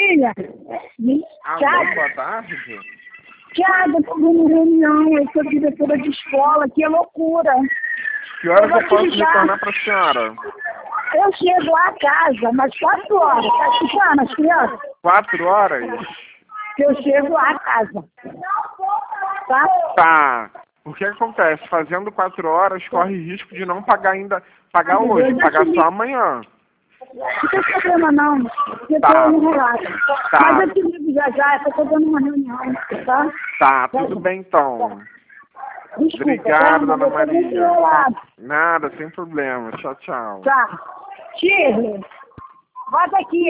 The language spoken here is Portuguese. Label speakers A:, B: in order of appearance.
A: Marília.
B: Alô, boa tarde.
A: Tiago, eu tô numa reunião, eu sou diretora de escola, que é loucura.
B: Que horas eu posso
A: ligar.
B: retornar para a senhora?
A: Eu chego lá a casa, mas 4 horas, tá escutando as crianças?
B: 4 horas?
A: Eu chego lá a casa. Tá?
B: Tá. O que acontece? Fazendo 4 horas, corre risco de não pagar hoje, pagar só amanhã.
A: Não tem problema não, eu
B: Tá.
A: tô enrolada.
B: Tá.
A: Mas eu te ligo já, eu tô dando uma reunião, tá?
B: Tá, tudo bem então.
A: Desculpa,
B: Obrigado,
A: tá?
B: dona
A: Mas eu tô muito
B: Maria.
A: enrolada.
B: Nada, sem problema. Tchau, tchau.
A: Tá. Shirley, bota aqui.